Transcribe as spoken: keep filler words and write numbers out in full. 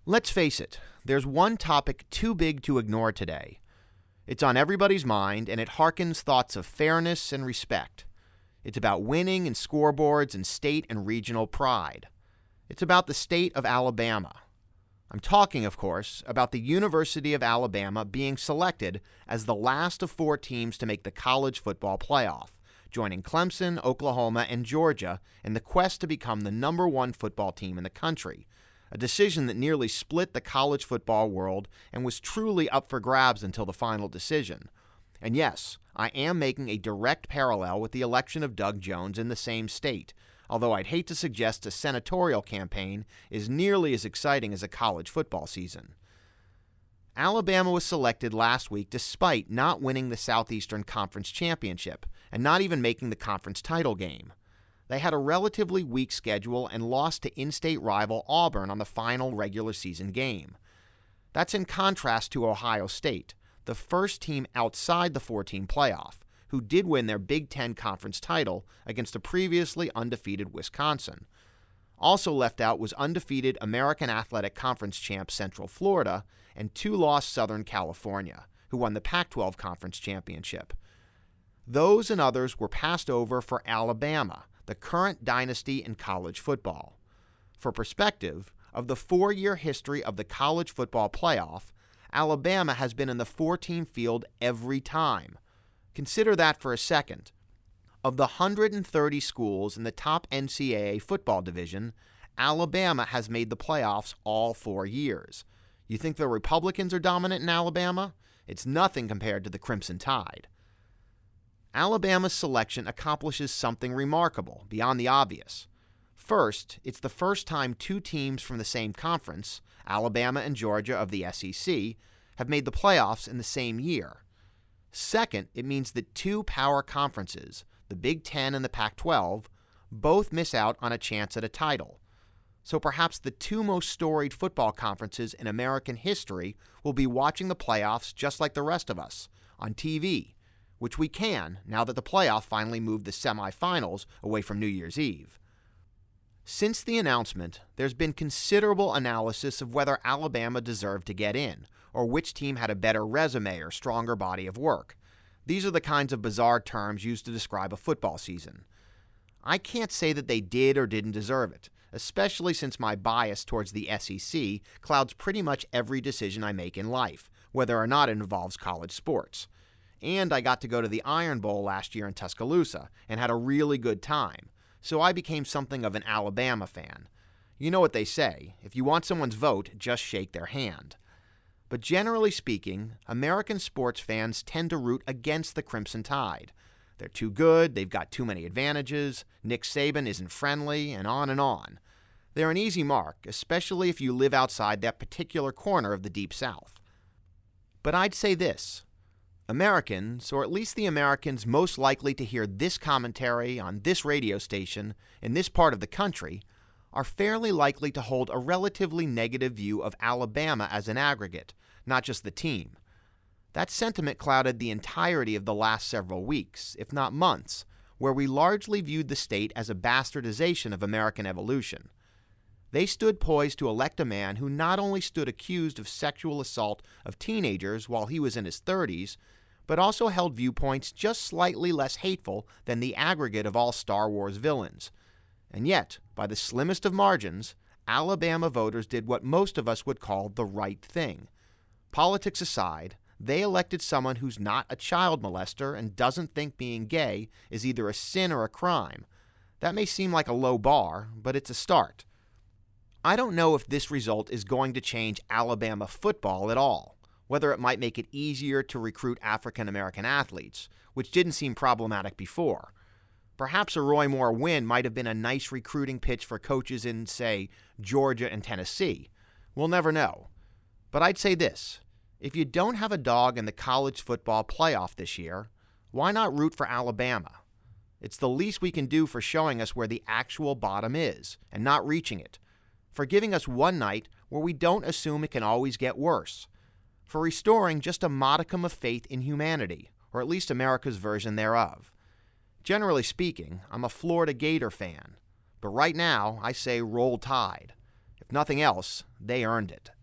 Let's face it, there's one topic too big to ignore today. It's on everybody's mind, and it harkens thoughts of fairness and respect. It's about winning and scoreboards and state and regional pride. It's about the state of Alabama. I'm talking, of course, about the University of Alabama being selected as the last of four teams to make the college football playoff, joining Clemson, Oklahoma, and Georgia in the quest to become the number one football team in the country, a decision that nearly split the college football world and was truly up for grabs until the final decision. And yes, I am making a direct parallel with the election of Doug Jones in the same state, although I'd hate to suggest a senatorial campaign is nearly as exciting as a college football season. Alabama was selected last week despite not winning the Southeastern Conference Championship and not even making the conference title game. They had a relatively weak schedule and lost to in-state rival Auburn on the final regular season game. That's in contrast to Ohio State, the first team outside the four-team playoff, who did win their Big Ten Conference title against the previously undefeated Wisconsin. Also left out was undefeated American Athletic Conference champ Central Florida and two-loss Southern California, who won the Pac twelve Conference championship. Those and others were passed over for Alabama, the current dynasty in college football. For perspective, of the four-year history of the college football playoff, Alabama has been in the four-team field every time. Consider that for a second. Of the one hundred thirty schools in the top N C double A football division, Alabama has made the playoffs all four years. You think the Republicans are dominant in Alabama? It's nothing compared to the Crimson Tide. Alabama's selection accomplishes something remarkable, beyond the obvious. First, it's the first time two teams from the same conference, Alabama and Georgia of the S E C, have made the playoffs in the same year. Second, it means that two power conferences, the Big Ten and the Pac twelve, both miss out on a chance at a title. So perhaps the two most storied football conferences in American history will be watching the playoffs just like the rest of us, on T V, which we can now that the playoff finally moved the semifinals away from New Year's Eve. Since the announcement, there's been considerable analysis of whether Alabama deserved to get in, or which team had a better resume or stronger body of work. These are the kinds of bizarre terms used to describe a football season. I can't say that they did or didn't deserve it, especially since my bias towards the S E C clouds pretty much every decision I make in life, whether or not it involves college sports. And I got to go to the Iron Bowl last year in Tuscaloosa and had a really good time, so I became something of an Alabama fan. You know what they say, if you want someone's vote, just shake their hand. But generally speaking, American sports fans tend to root against the Crimson Tide. They're too good, they've got too many advantages, Nick Saban isn't friendly, and on and on. They're an easy mark, especially if you live outside that particular corner of the Deep South. But I'd say this. Americans, or at least the Americans most likely to hear this commentary on this radio station in this part of the country, are fairly likely to hold a relatively negative view of Alabama as an aggregate, not just the team. That sentiment clouded the entirety of the last several weeks, if not months, where we largely viewed the state as a bastardization of American evolution. They stood poised to elect a man who not only stood accused of sexual assault of teenagers while he was in his thirties, but also held viewpoints just slightly less hateful than the aggregate of all Star Wars villains. And yet, by the slimmest of margins, Alabama voters did what most of us would call the right thing. Politics aside, they elected someone who's not a child molester and doesn't think being gay is either a sin or a crime. That may seem like a low bar, but it's a start. I don't know if this result is going to change Alabama football at all, whether it might make it easier to recruit African American athletes, which didn't seem problematic before. Perhaps a Roy Moore win might have been a nice recruiting pitch for coaches in, say, Georgia and Tennessee. We'll never know. But I'd say this. If you don't have a dog in the college football playoff this year, why not root for Alabama? It's the least we can do for showing us where the actual bottom is, and not reaching it. For giving us one night where we don't assume it can always get worse. For restoring just a modicum of faith in humanity, or at least America's version thereof. Generally speaking, I'm a Florida Gator fan, but right now I say roll Tide. If nothing else, they earned it.